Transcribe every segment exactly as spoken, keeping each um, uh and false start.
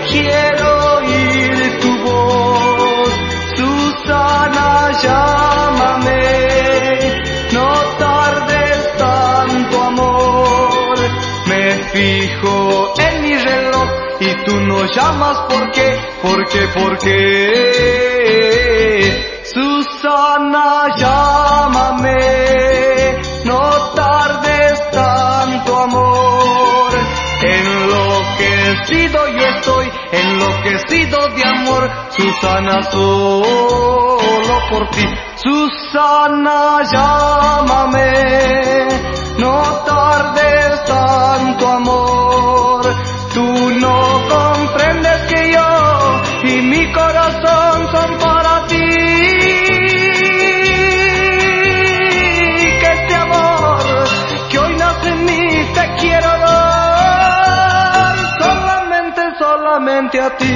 quiero oír tu voz. Susana, llámame, no tardes tanto amor. Me fijo en mi reloj y tú no llamas, ¿por qué? ¿Por qué? ¿Por qué? Susana, llámame, no tardes tanto amor. Enloquecido yo estoy, enloquecido de amor. Susana, solo por ti. Susana, llámame, no tardes tanto amor. Tú no comprendes que yo y mi corazón son para ti. Que este amor que hoy nace en mí te quiero dar solamente, solamente a ti.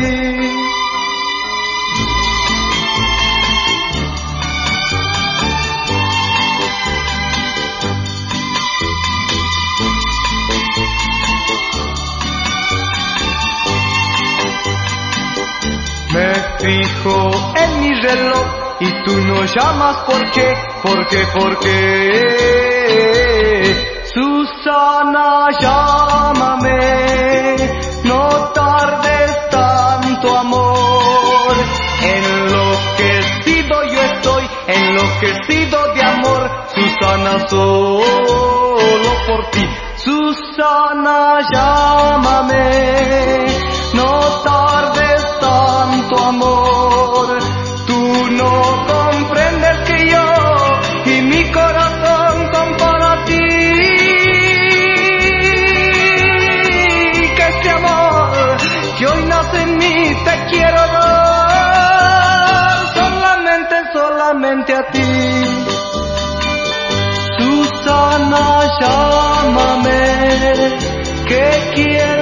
Me fijo en mi reloj y tú no llamas, ¿por qué? ¿Por qué? ¿Por qué? Susana, llámame, no tardes tanto amor. Enloquecido yo estoy, enloquecido de amor. Susana, solo por ti. Susana, llámame, no tardes tanto amor. Tú no comprendes que yo y mi corazón son para ti. Que este amor que hoy nace en mí te quiero dar solamente, solamente a ti. Susana, llámame, que quiero